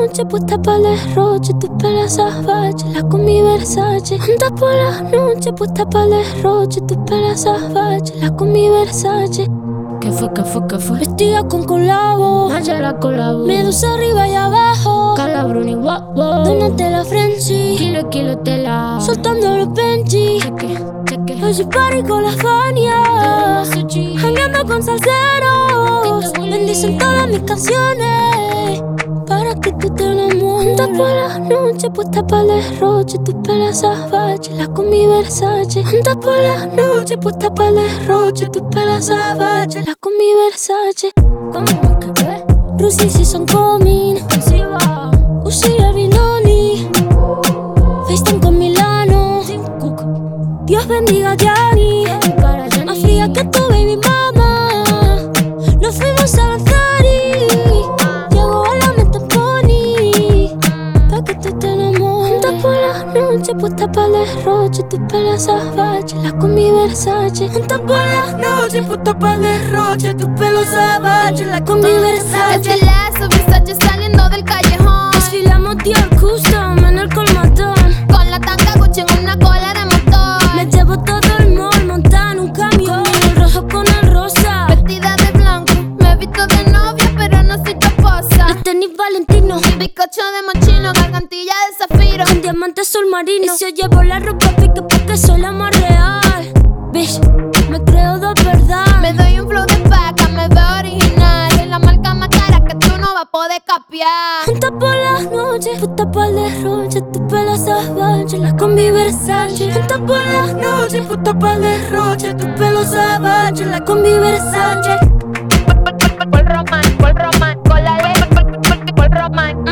noche puesta para el derroche, tu pelo salvaje, la con mi Versace. Andas por la noche puesta para el derroche, tu pelo salvaje, la con mi Versace. ¿Qué fue? Vestida con colabo, Mayara colabo, Medusa arriba y abajo, Calabruni, wow, wow. Donate la Frenchy, Kilo tela, soltando los Benji. cheque. Hoy soy party con la Fania, jangueando con salseros. Bendicen todas mis canciones para que tú te enamores. Andas por la noche puesta para el derroche, tu pelo salvaje, la con mi Versace. Andas por la noche puesta para el derroche, tu pelo salvaje, la con mi Versace. ¿Cómo que qué? Rusia y son coming, Sí va, Uzi y Vinoni, FaceTime con Milano. Dios bendiga a Gianni, para Johnny. más fría que tu baby mama. Nos fuimos a avanzar y llegó a la meta pony, pa' que tú te enamores. Andas por la noche puesta para el derroche, tu pelo salvaje, la con mi Versace. Andas por la noche puesta para el derroche, tu pelo salvaje, la con mi Versace. Es el lazo, Versace saliendo del callejón. Desfilamos Dior Custom en el colmatón, Con la tanga Gucci en una cola de motor. me llevo todo el mall montada en un camión, el rojo con el rosa. Vestida de blanco, me he visto de novia, pero no soy tu esposa. Los tenis Valentino, Bizcocho de mochino, gargantilla de zafiro. con diamantes azul marino. Y si yo llevo la ropa pique porque soy la más real. Bitch, me creo de verdad. Me doy un flow de paca, me veo original. Soy la marca más cara que tú no vas a poder capiar. Juntas por las noches, puesta para el derroche, tu pelo salvaje, la con mi Versace. Juntas por las noches, puesta para el derroche, tu pelo salvaje, la con mi Versace. Por Roman, colale, por Roman.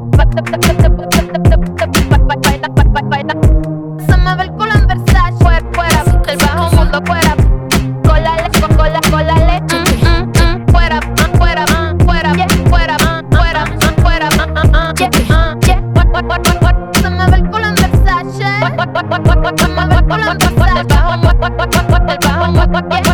Se me ve el culo en Versace, fuera, del bajo mundo, fuera. Colale, colale, fuera, se me ve el culo en Versace. Se me ve el culo en Versace. Del bajo mundo,